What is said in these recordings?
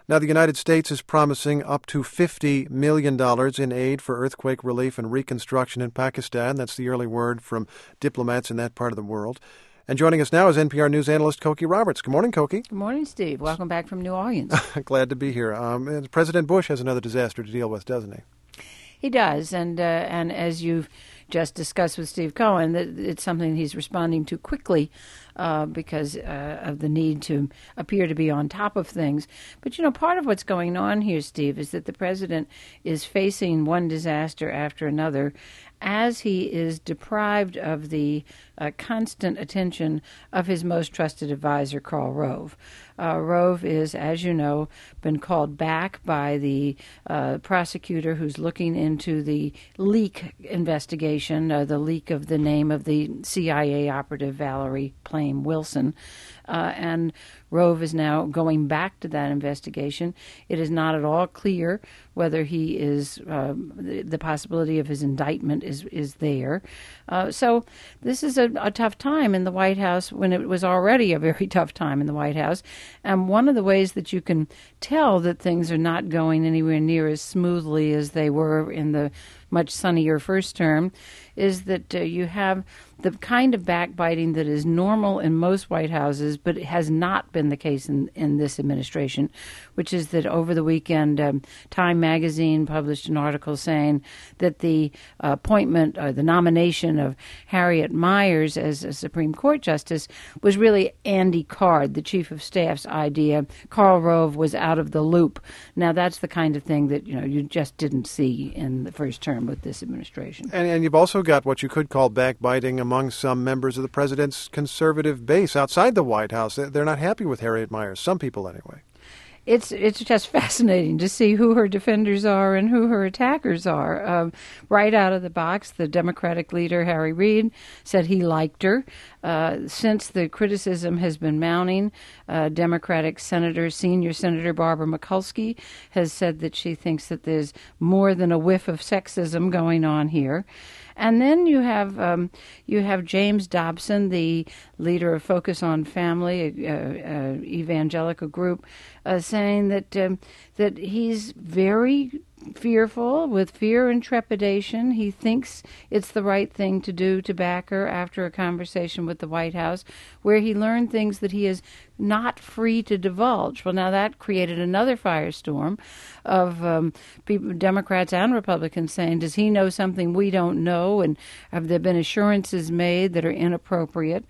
Now, the United States is promising up to $50 million in aid for earthquake relief and reconstruction in Pakistan. That's the early word from diplomats in that part of the world. And joining us now is NPR News analyst Cokie Roberts. Good morning, Cokie. Good morning, Steve. Welcome back from New Orleans. Glad to be here. President Bush has another disaster to deal with, doesn't he? He does, and as you've just discussed with Steve Cohen, that it's something he's responding to quickly because of the need to appear to be on top of things. But, part of what's going on here, Steve, is that the president is facing one disaster after another as he is deprived of the constant attention of his most trusted advisor, Karl Rove. Rove is, as you know, been called back by the prosecutor who's looking into the leak investigation, the leak of the name of the CIA operative Valerie Plame Wilson. And Rove is now going back to that investigation. It is not at all clear whether he is, the possibility of his indictment is there. So this is a tough time in the White House when it was already a very tough time in the White House. And one of the ways that you can tell that things are not going anywhere near as smoothly as they were in the much sunnier first term is that you have the kind of backbiting that is normal in most White Houses, but it has not been the case in this administration, which is that over the weekend, Time Magazine published an article saying that the appointment or the nomination of Harriet Miers as a Supreme Court Justice was really Andy Card, the Chief of Staff's idea. Karl Rove was out of the loop. Now, that's the kind of thing that, you just didn't see in the first term with this administration. And you've also got what you could call backbiting among some members of the president's conservative base outside the White House. They're not happy with Harriet Miers, some people anyway. It's just fascinating to see who her defenders are and who her attackers are. Right out of the box, the Democratic leader, Harry Reid, said he liked her. Since the criticism has been mounting, Democratic Senior Senator Barbara Mikulski has said that she thinks that there's more than a whiff of sexism going on here. And then you have James Dobson, the leader of Focus on Family, evangelical group, saying that he's very fearful, with fear and trepidation. He thinks it's the right thing to do to back her after a conversation with the White House where he learned things that he is not free to divulge. Well, now that created another firestorm of people, Democrats and Republicans, saying, does he know something we don't know? And have there been assurances made that are inappropriate?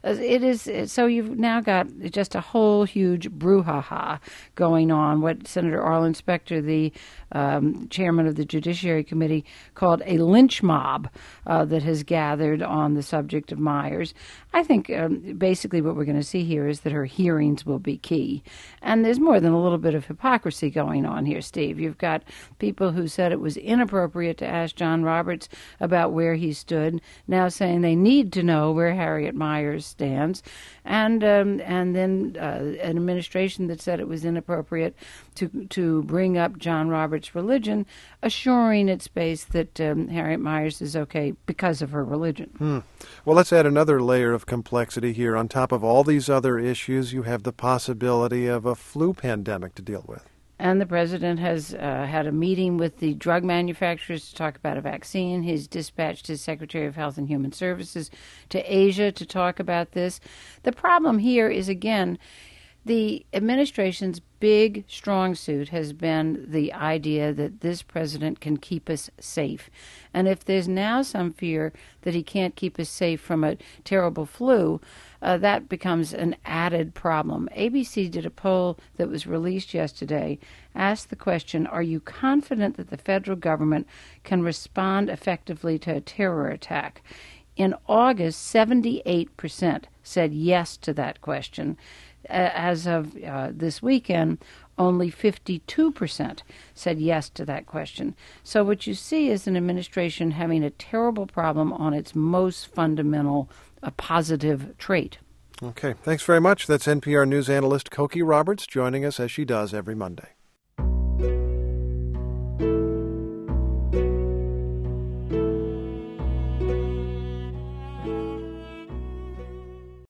So you've now got just a whole huge brouhaha going on, what Senator Arlen Specter, the chairman of the Judiciary Committee, called a lynch mob that has gathered on the subject of Miers. I think basically what we're going to see here is that her hearings will be key. And there's more than a little bit of hypocrisy going on here, Steve. You've got people who said it was inappropriate to ask John Roberts about where he stood, now saying they need to know where Harriet Miers stands, and then an administration that said it was inappropriate to bring up John Roberts' religion, assuring its base that Harriet Miers is okay because of her religion. Well, let's add another layer of complexity here. On top of all these other issues, you have the possibility of a flu pandemic to deal with. And the president has had a meeting with the drug manufacturers to talk about a vaccine. He's dispatched his Secretary of Health and Human Services to Asia to talk about this. The problem here is, again, the administration's big, strong suit has been the idea that this president can keep us safe. And if there's now some fear that he can't keep us safe from a terrible flu, that becomes an added problem. ABC did a poll that was released yesterday, asked the question, are you confident that the federal government can respond effectively to a terror attack? In August, 78% said yes to that question. As of this weekend, only 52% said yes to that question. So what you see is an administration having a terrible problem on its most fundamental positive trait. Okay, thanks very much. That's NPR News analyst Cokie Roberts joining us as she does every Monday.